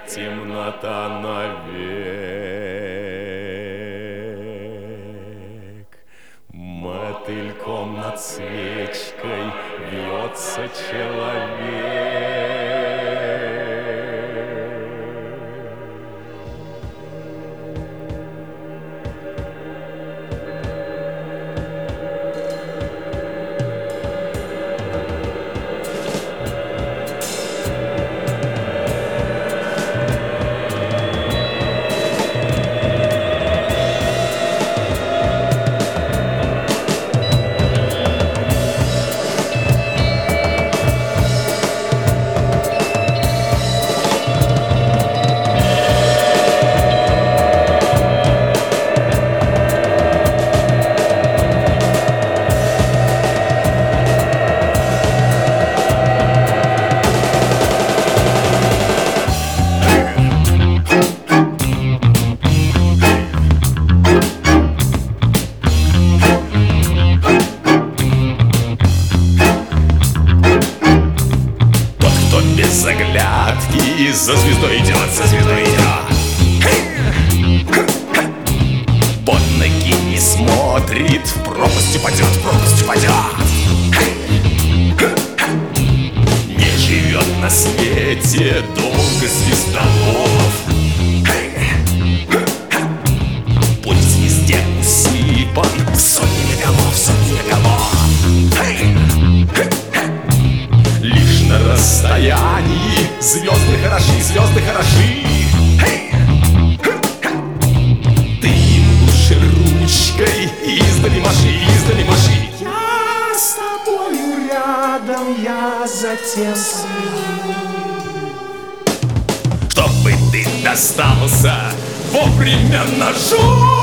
темнота навек. Мотыльком над свечкой вьется человек. Без оглядки за звездой идет, за звездой идет. Под ноги не смотрит, в пропасть упадет, в пропасть упадет. Не живет на свете долго звездолов. Путь везде усыпан сотнями голов, сотнями голов. Лишь на расстоянии звезды хороши, звезды хороши. Ты им лучше ручкой издали маши, издали маши. Я с тобою рядом, я затем следу, чтобы ты достался вовремя ножу.